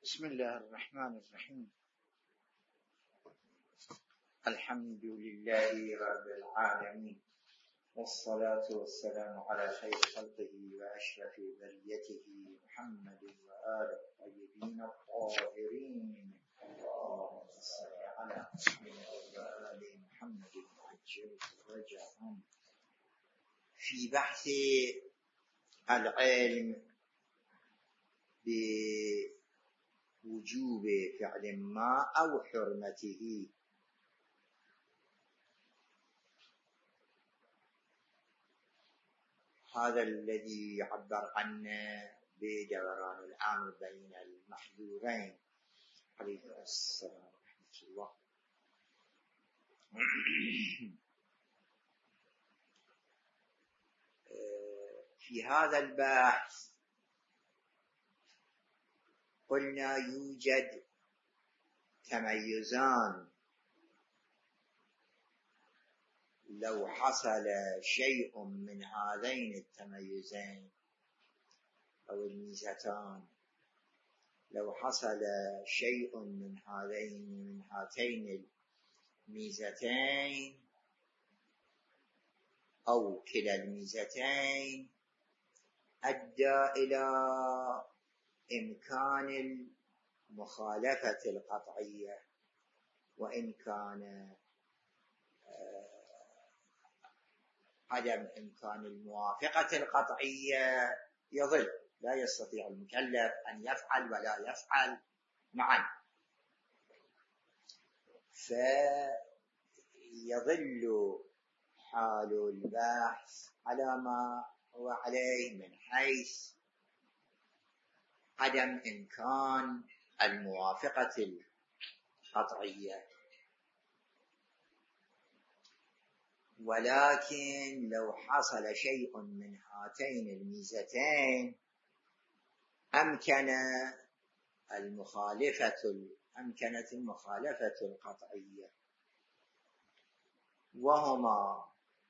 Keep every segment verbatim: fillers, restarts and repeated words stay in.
بسم الله الرحمن الرحيم. الحمد لله رب العالمين، والصلاة والسلام على خير خلقه وأشرف بريته محمد وآله الطيبين الطاهرين. اللهم صل على محمد وآل محمد عجل فرجهم. في بحث العلم بوجوب فعل ما أو حرمته. هذا الذي يعبر عنه بدوران الأمر بين المحذورين. عليه السلام ورحمة الله. في هذا البحث قلنا يوجد تميزان، لو حصل شيء من هذين التميزين أو الميزتان، لو حصل شيء من هذين من هاتين الميزتين أو كلا الميزتين، أدى إلى إمكان المخالفة القطعية، وإن كان عدم إمكان الموافقة القطعية يظل لا يستطيع المكلف أن يفعل ولا يفعل معا، فيظل حال البحث على ما هو عليه من حيث عدم إمكان الموافقة القطعية. ولكن لو حصل شيء من هاتين الميزتين أمكن المخالفة أمكنت المخالفة القطعية، وهما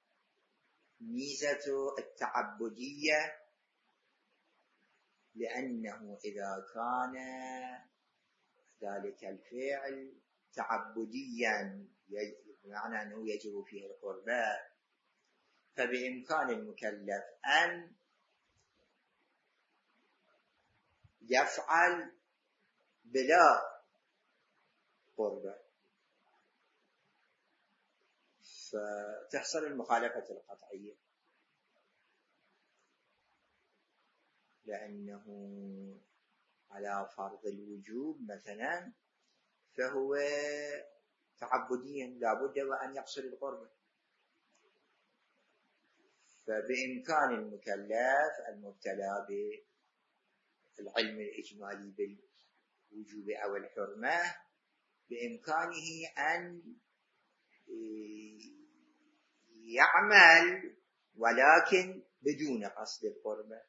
ميزة التعبدية، لأنه إذا كان ذلك الفعل تعبديا بمعنى أنه يجب فيه القربة، فبإمكان المكلف أن يفعل بلا قربة، فتحصل المخالفة القطعية، لأنه على فرض الوجوب مثلا فهو تعبديا لا بد وأن يحصل القربة، فبإمكان المكلف المبتلى بالعلم الإجمالي بالوجوب أو الحرمة بإمكانه أن يعمل ولكن بدون قصد القربة،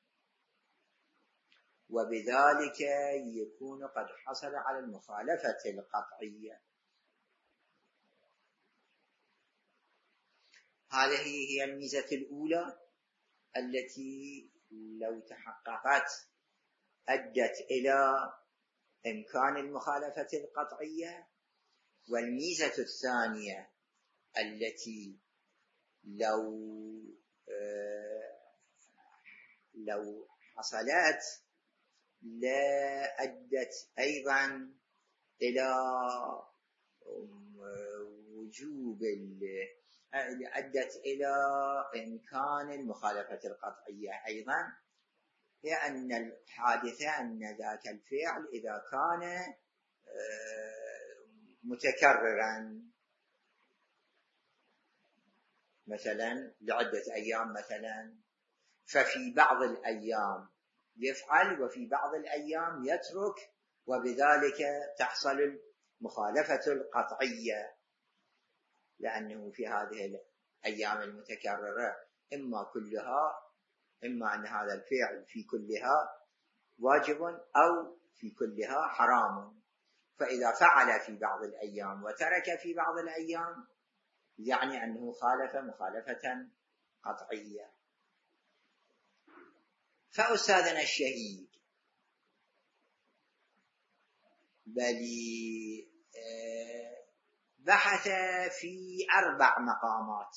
وبذلك يكون قد حصل على المخالفة القطعية. هذه هي الميزة الأولى التي لو تحققت أدت إلى إمكان المخالفة القطعية. والميزة الثانية التي لو لو حصلت لا أدت أيضا إلى وجوب أدت إلى إمكان المخالفة القطعية أيضا، هي أن الحادثة أن ذاك الفعل إذا كان متكررا مثلا لعدة أيام مثلا، ففي بعض الأيام يفعل وفي بعض الأيام يترك، وبذلك تحصل المخالفة القطعية، لأنه في هذه الأيام المتكررة إما كلها إما أن هذا الفعل في كلها واجب أو في كلها حرام، فإذا فعل في بعض الأيام وترك في بعض الأيام يعني أنه خالف مخالفة قطعية. فأستاذنا الشهيد بل بحث في أربع مقامات.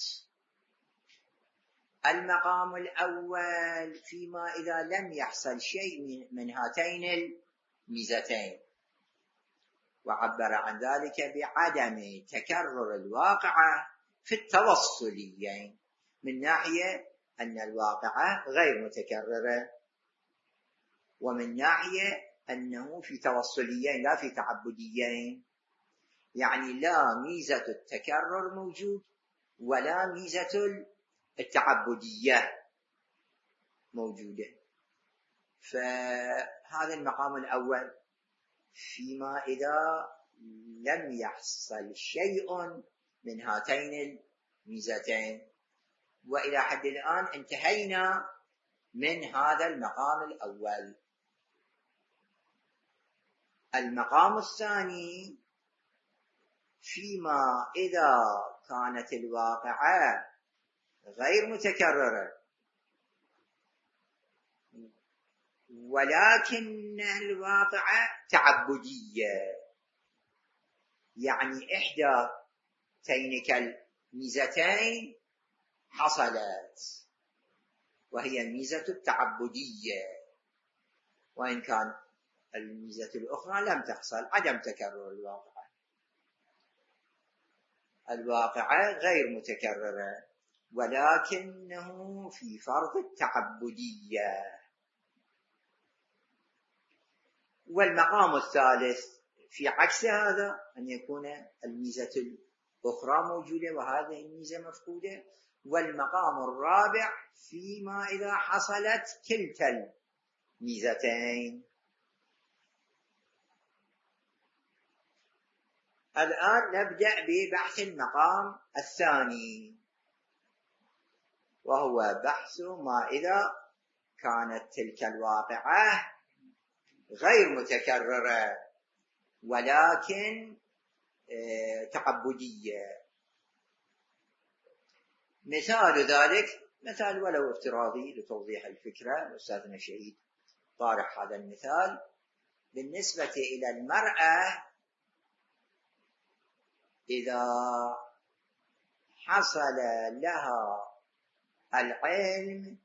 المقام الأول فيما إذا لم يحصل شيء من هاتين الميزتين، وعبر عن ذلك بعدم تكرر الواقعة في التوصليين، من ناحية أن الواقعة غير متكررة، ومن ناحية أنه في توصليين لا في تعبديين، يعني لا ميزة التكرر موجود ولا ميزة التعبدية موجودة. فهذا المقام الأول فيما إذا لم يحصل شيء من هاتين الميزتين. وإلى حد الآن انتهينا من هذا المقام الأول. المقام الثاني فيما إذا كانت الواقعة غير متكررة ولكن الواقعة تعبدية، يعني إحدى تلك الميزتين حصلت وهي الميزة التعبدية، وإن كان الميزة الأخرى لم تحصل، عدم تكرر الواقعة. الواقعة غير متكررة ولكنه في فرض التعبدية. والمقام الثالث في عكس هذا، أن يكون الميزة الأخرى موجودة وهذه الميزة مفقودة. والمقام الرابع فيما إذا حصلت كلتا الميزتين. الآن نبدأ ببحث المقام الثاني، وهو بحث ما إذا كانت تلك الواقعة غير متكررة ولكن تعبدية. مثال ذلك مثال ولو افتراضي لتوضيح الفكرة، أستاذنا شهيد طارح هذا المثال. بالنسبة إلى المرأة، إذا حصل لها العلم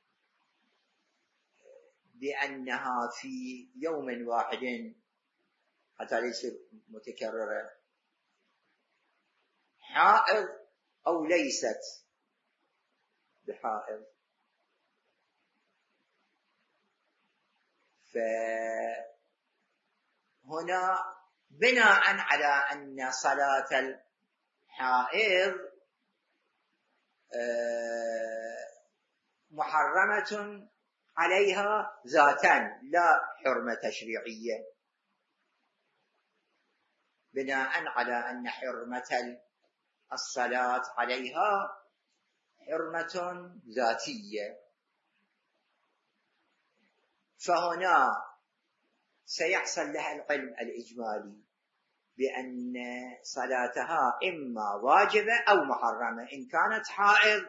بأنها في يوم واحد حتى ليس متكررة حائض أو ليست بحائض، فهنا بناء على أن صلاة الحائض محرمة عليها ذاتا لا حرمة تشريعية، بناء على أن حرمة الصلاة عليها حرمة ذاتية، فهنا سيحصل لها العلم الإجمالي بأن صلاتها إما واجبة أو محرمة. إن كانت حائض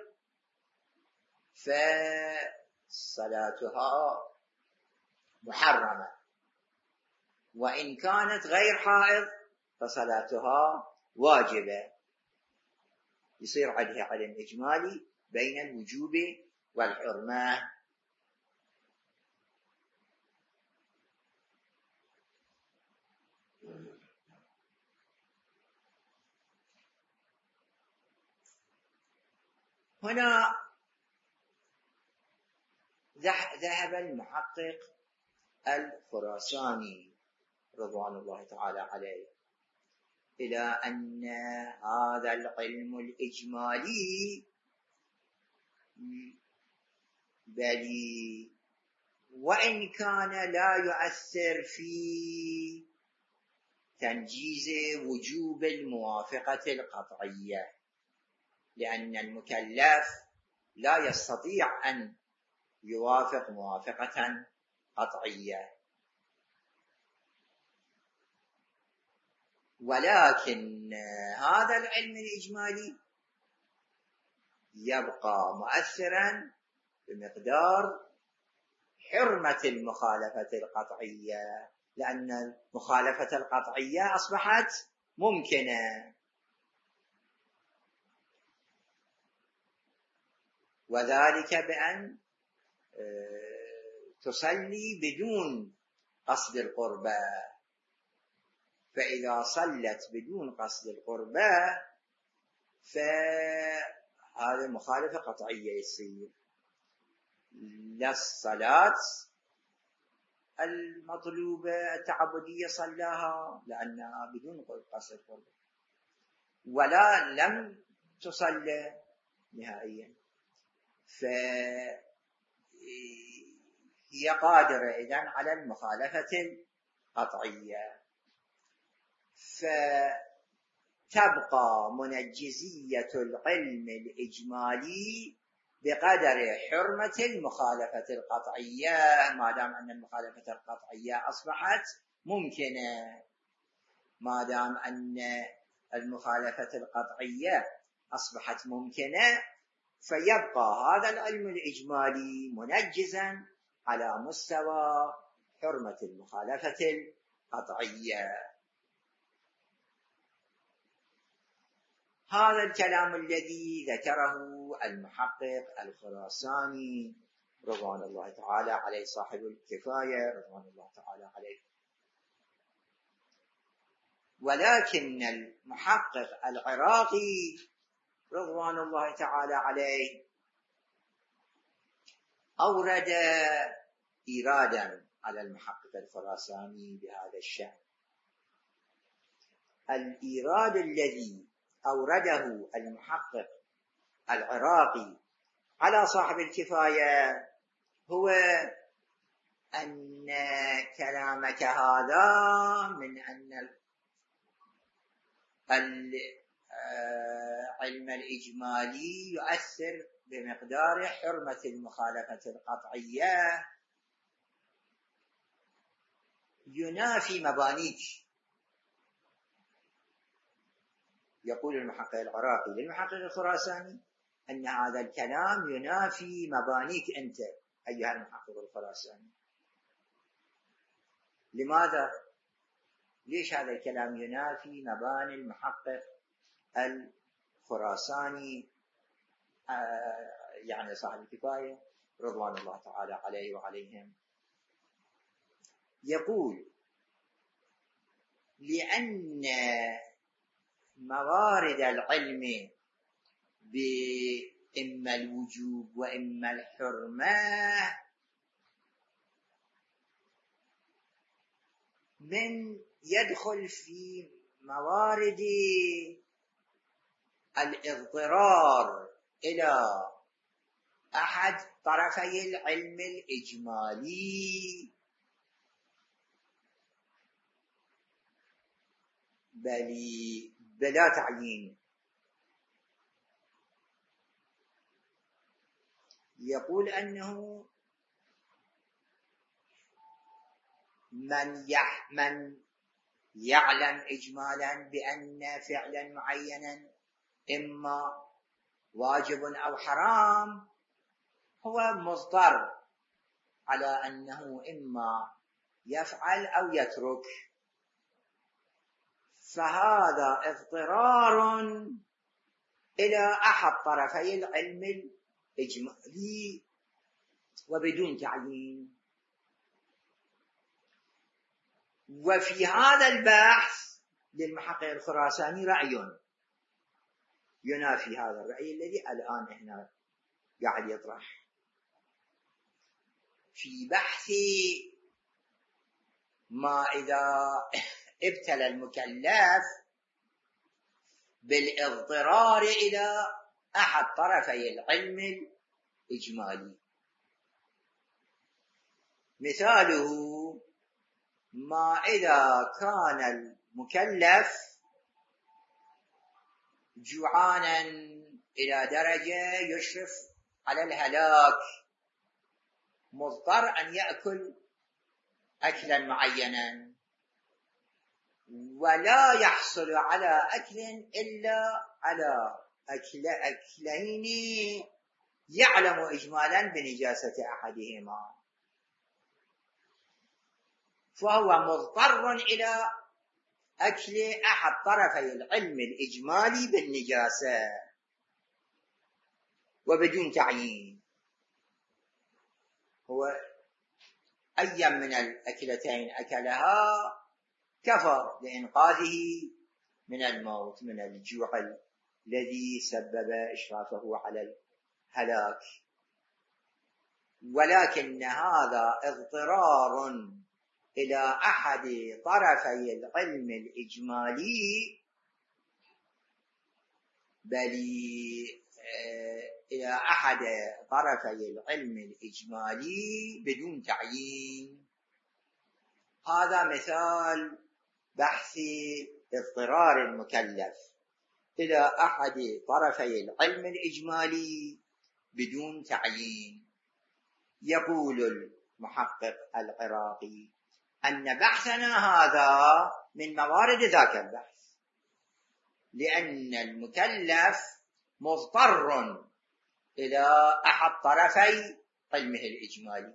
فصلاتها محرمة، وإن كانت غير حائض فصلاتها واجبة. يصير عليها علم إجمالي بين الوجوب والحرمة. هنا ذهب المحقق الخراساني رضوان الله تعالى عليه إلى أن هذا العلم الإجمالي بل وإن كان لا يؤثر في تنجيز وجوب الموافقة القطعية، لأن المكلف لا يستطيع أن يوافق موافقة قطعية، ولكن هذا العلم الإجمالي يبقى مؤثرا بمقدار حرمة المخالفة القطعية. لأن المخالفة القطعية أصبحت ممكنة، وذلك بأن تصلي بدون قصد القربة. فإذا صلت بدون قصد القربة فهذا مخالفة قطعية يصير. لا الصلاة المطلوبة التعبدية صلاها لأنها بدون قصد القربة، ولا لم تصلى نهائيا، فهي قادرة إذن على المخالفة القطعية. فتبقى منجزية العلم الإجمالي بقدر حرمة المخالفة القطعية، ما دام أن المخالفة القطعية أصبحت ممكنة. ما دام أن المخالفة القطعية أصبحت ممكنة فيبقى هذا العلم الإجمالي منجزا على مستوى حرمة المخالفة القطعية. هذا الكلام الذي ذكره المحقق الخراساني رضوان الله تعالى عليه، صاحب الكفاية رضوان الله تعالى عليه. ولكن المحقق العراقي رضوان الله تعالى عليه أورد إيرادا على المحقق الخراساني بهذا الشأن. الإيراد الذي أورده المحقق العراقي على صاحب الكفاية هو أن كلامك هذا من أن العلم الإجمالي يؤثر بمقدار حرمة المخالفة القطعية ينافي مبانيك. يقول المحقق العراقي للمحقق الخراساني أن هذا الكلام ينافي مبانيك أنت أيها المحقق الخراساني. لماذا؟ ليش هذا الكلام ينافي مباني المحقق الخراساني آه يعني صاحب الكفاية رضوان الله تعالى عليه وعليهم؟ يقول لأن موارد العلم بإما الوجوب وإما الحرمة من يدخل في موارد الاضطرار إلى أحد طرفي العلم الإجمالي، بل بلا تعيين. يقول أنه من من يعلم إجمالا بأن فعلا معينا إما واجب أو حرام هو مضطر على أنه إما يفعل أو يترك، فهذا اضطرار إلى أحد طرفي العلم الإجمالي وبدون تعيين. وفي هذا البحث للمحقق الخراساني رأي ينافي هذا الرأي الذي الآن إحنا قاعد يطرح. في بحث ما إذا ابتلى المكلف بالاضطرار إلى أحد طرفي العلم الإجمالي، مثاله ما إذا كان المكلف جوعانا إلى درجة يشرف على الهلاك، مضطر أن يأكل أكلا معينا ولا يحصل على أكل إلا على أكل أكلين يعلم إجمالا بنجاسة أحدهما، فهو مضطر إلى أكل أحد طرفي العلم الإجمالي بالنجاسة وبدون تعيين. هو أي من الأكلتين أكلها كفى لإنقاذه من الموت، من الجوع الذي سبب إشرافه على الهلاك. ولكن هذا اضطرار إلى أحد طرفي العلم الإجمالي، بل إلى أحد طرفي العلم الإجمالي بدون تعيين. هذا مثال بحث اضطرار المكلف إلى أحد طرفي العلم الإجمالي بدون تعيين. يقول المحقق العراقي أن بحثنا هذا من موارد ذاك البحث، لأن المكلف مضطر إلى أحد طرفي علمه الإجمالي،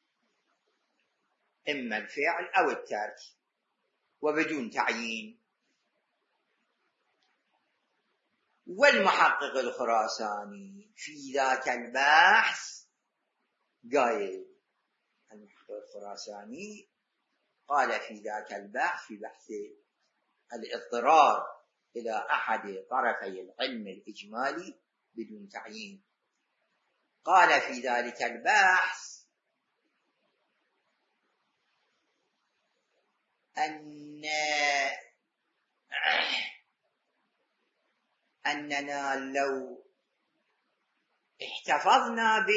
إما الفعل أو الترك وبدون تعيين. والمحقق الخراساني في ذاك البحث قال، المحقق الخراساني قال في ذاك البحث، في بحث الاضطرار إلى أحد طرفي العلم الإجمالي بدون تعيين، قال في ذلك البحث أن أننا لو احتفظنا ب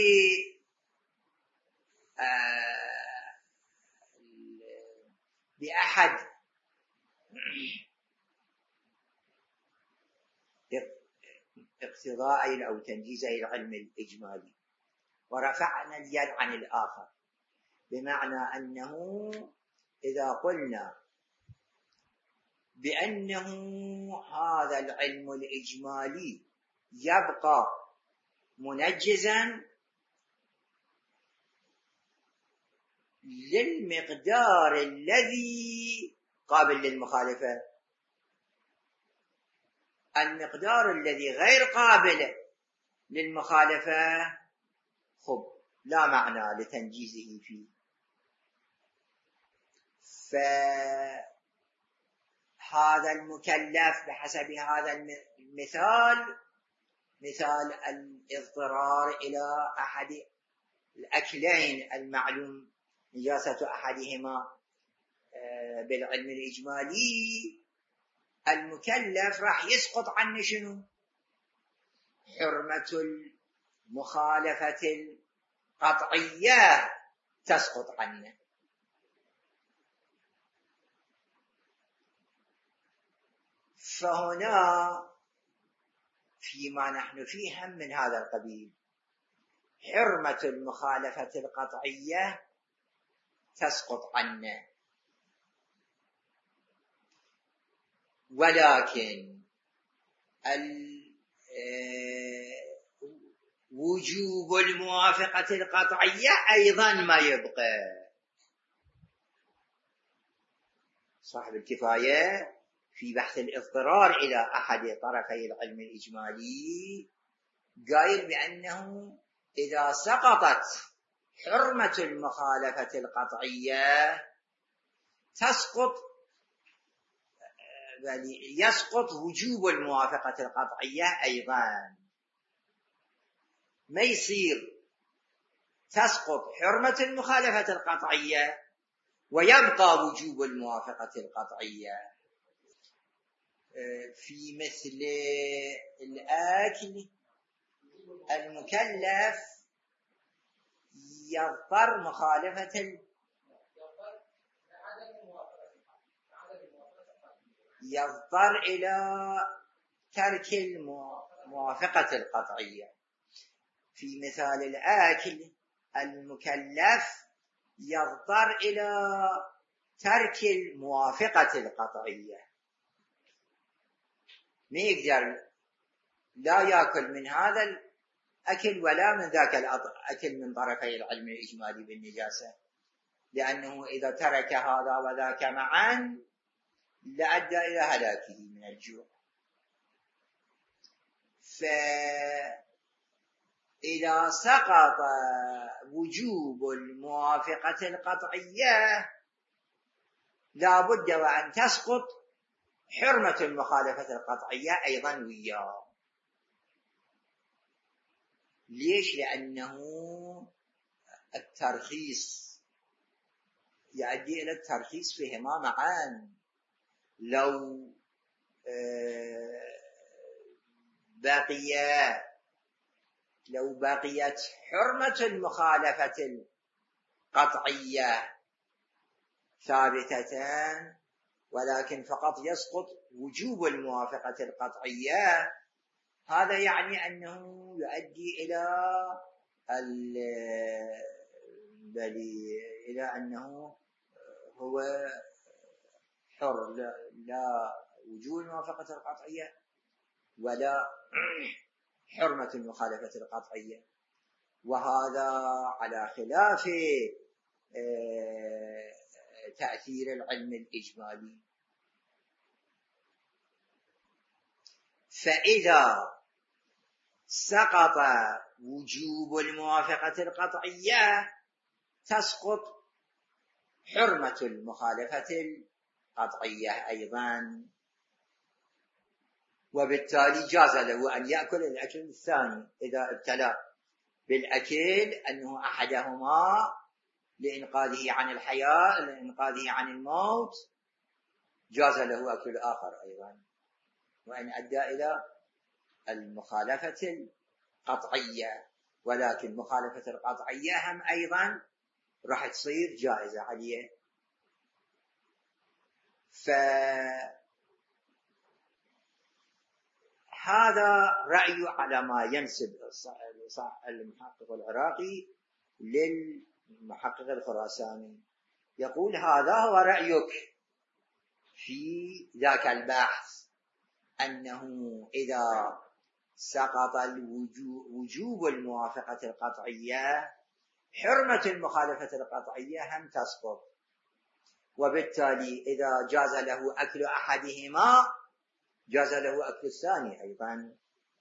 بأحد اقتضاء أو تنجيز العلم الإجمالي ورفعنا اليد عن الآخر، بمعنى أنه إذا قلنا بأنه هذا العلم الإجمالي يبقى منجزا للمقدار الذي قابل للمخالفة، المقدار الذي غير قابل للمخالفة خب لا معنى لتنجيزه فيه. فهذا المكلف بحسب هذا المثال، مثال الاضطرار إلى أحد الأكلين المعلوم نجاسة أحدهما بالعلم الإجمالي، المكلف راح يسقط عنه شنو؟ حرمة المخالفة القطعية تسقط عنه. فهنا فيما نحن فيه هم من هذا القبيل، حرمة المخالفة القطعية تسقط عنه، ولكن وجوب الموافقة القطعية أيضا ما يبقى. صاحب الكفاية في بحث الاضطرار إلى أحد طرفي العلم الإجمالي قائل بأنه إذا سقطت حرمة المخالفة القطعية تسقط، بل يسقط وجوب الموافقة القطعية أيضا. ما يصير تسقط حرمة المخالفة القطعية ويبقى وجوب الموافقة القطعية. في مثل الأكل المكلف يضطر مخالفة يضطر إلى ترك الموافقة القطعية. في مثال الأكل المكلف يضطر إلى ترك الموافقة القطعية، ما يقدر لا يأكل من هذا الأكل ولا من ذاك الأكل من طرفي العلم الإجمالي بالنجاسة، لأنه إذا ترك هذا وذاك معا لأدى إلى هلاكه من الجوع. فإذا سقط وجوب الموافقة القطعية لا بد وأن تسقط حرمة المخالفة القطعية أيضا وياه. ليش؟ لأنه الترخيص يؤدي إلى الترخيص فيهما معا. لو بقي لو بقيت حرمة المخالفة القطعية ثابتة ولكن فقط يسقط وجوب الموافقة القطعية، هذا يعني أنه يؤدي إلى إلى أنه هو حر، لا, لا وجوب الموافقة القطعية ولا حرمة المخالفة القطعية، وهذا على خلاف تأثير العلم الإجمالي. فإذا سقط وجوب الموافقة القطعية تسقط حرمة المخالفة القطعية أيضا، وبالتالي جاز له أن يأكل الأكل الثاني إذا ابتلى بالأكل أنه أحدهما لإنقاذه عن الحياة لإنقاذه عن الموت، جاز له أكل آخر أيضا، وإن أدى إلى المخالفة القطعية، ولكن مخالفة القطعية هم أيضا راح تصير جائزة عليه. فهذا رأي على ما ينسب المحقق العراقي للمحقق الخراساني، يقول هذا هو رأيك في ذاك البحث، أنه إذا سقط وجوب الموافقة القطعية حرمة المخالفة القطعية هم تسقط، وبالتالي إذا جاز له أكل أحدهما جاز له أكل الثاني أيضا.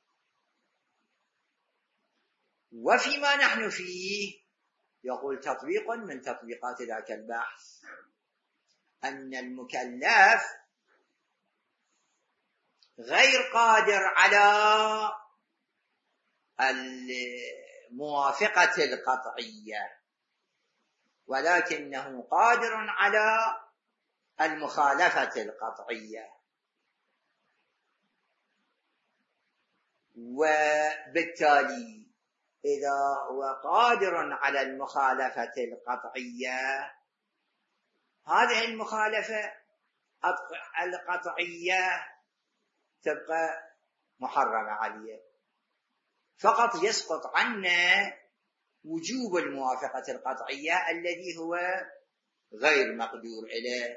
وفيما نحن فيه يقول تطبيق من تطبيقات ذاك البحث أن المكلف غير قادر على الموافقة القطعية، ولكنه قادر على المخالفة القطعية، وبالتالي إذا هو قادر على المخالفة القطعية هذه المخالفة القطعية تبقى محرمة عليه، فقط يسقط عنا وجوب الموافقة القطعية الذي هو غير مقدور إليه.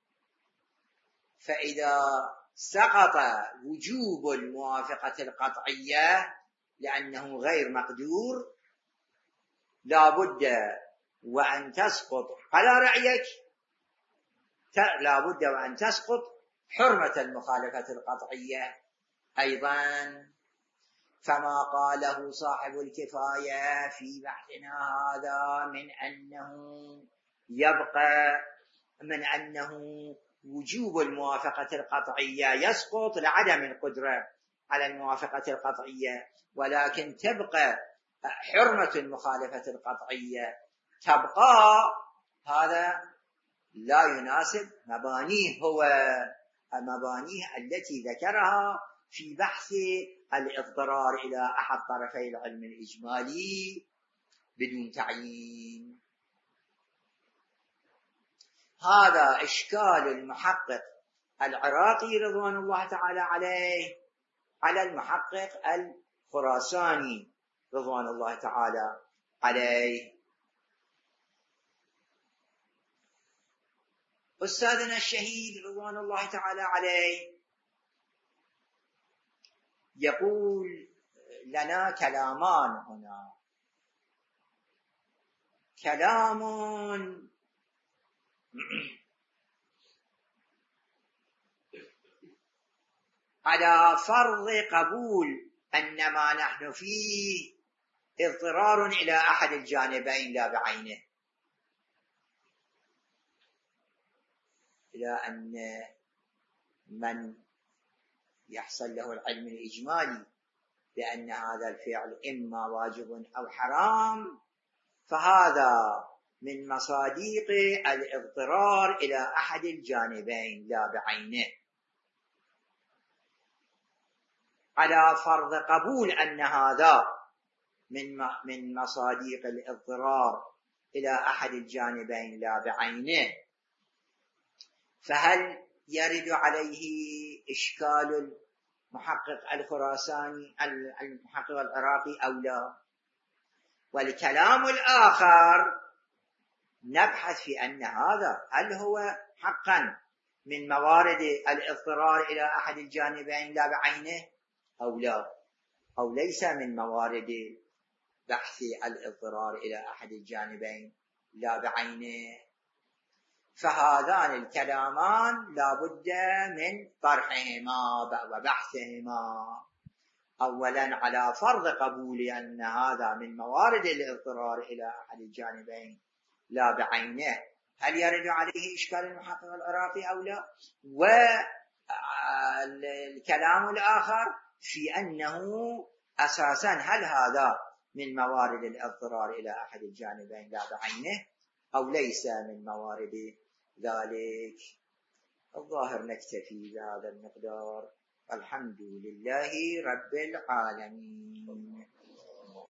فإذا سقط وجوب الموافقة القطعية لأنه غير مقدور لا بد وأن تسقط على رأيك لا بد وأن تسقط حرمة المخالفة القطعية أيضا. فما قاله صاحب الكفاية في بحثنا هذا من أنه يبقى من أنه وجوب الموافقة القطعية يسقط لعدم القدرة على الموافقة القطعية، ولكن تبقى حرمة المخالفة القطعية تبقى، هذا لا يناسب مبانيه هو مبانيه التي ذكرها في بحث الاضطرار إلى أحد طرفي العلم الإجمالي بدون تعيين. هذا إشكال المحقق العراقي رضوان الله تعالى عليه على المحقق الخراساني رضوان الله تعالى عليه. أستاذنا الشهيد رضوان الله تعالى عليه يقول لنا كلامان هنا، كلام على فرض قبول أن ما نحن فيه اضطرار إلى أحد الجانبين لا بعينه، إلى أن من يحصل له العلم الإجمالي بأن هذا الفعل إما واجب أو حرام، فهذا من مصادق الاضطرار إلى أحد الجانبين لا بعينه. على فرض قبول أن هذا من من مصادق الاضطرار إلى أحد الجانبين لا بعينه، فهل يرد عليه إشكال المحقق الخراساني المحقق العراقي أو لا؟ والكلام الآخر نبحث في أن هذا هل هو حقا من موارد الاضطرار إلى أحد الجانبين لا بعينه أو لا، أو ليس من موارد بحث الاضطرار إلى أحد الجانبين لا بعينه. فهذان الكلامان لا بد من طرحهما وبحثهما. أولا على فرض قبول أن هذا من موارد الاضطرار إلى أحد الجانبين لا بعينه، هل يرد عليه إشكال المحقق العراقي أو لا؟ والكلام الآخر في أنه أساسا هل هذا من موارد الاضطرار إلى أحد الجانبين لا بعينه أو ليس من موارد ذلك. الظاهر نكتفي بهذا المقدار. الحمد لله رب العالمين.